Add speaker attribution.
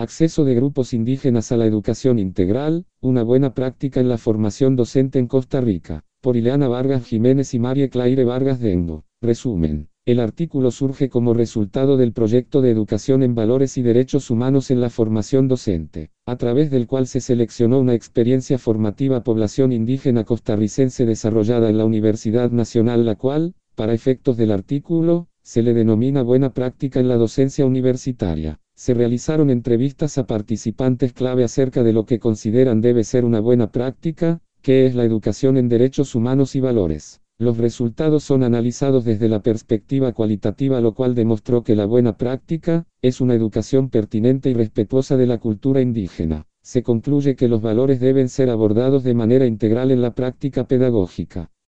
Speaker 1: Acceso de grupos indígenas a la educación integral, una buena práctica en la formación docente en Costa Rica. Por Ileana Vargas Jiménez y Marie Claire Vargas Dengo. Resumen. El artículo surge como resultado del proyecto de educación en valores y derechos humanos en la formación docente, a través del cual se seleccionó una experiencia formativa población indígena costarricense desarrollada en la Universidad Nacional, la cual, para efectos del artículo, se le denomina buena práctica en la docencia universitaria. Se realizaron entrevistas a participantes clave acerca de lo que consideran debe ser una buena práctica, que es la educación en derechos humanos y valores. Los resultados son analizados desde la perspectiva cualitativa, lo cual demostró que la buena práctica es una educación pertinente y respetuosa de la cultura indígena. Se concluye que los valores deben ser abordados de manera integral en la práctica pedagógica.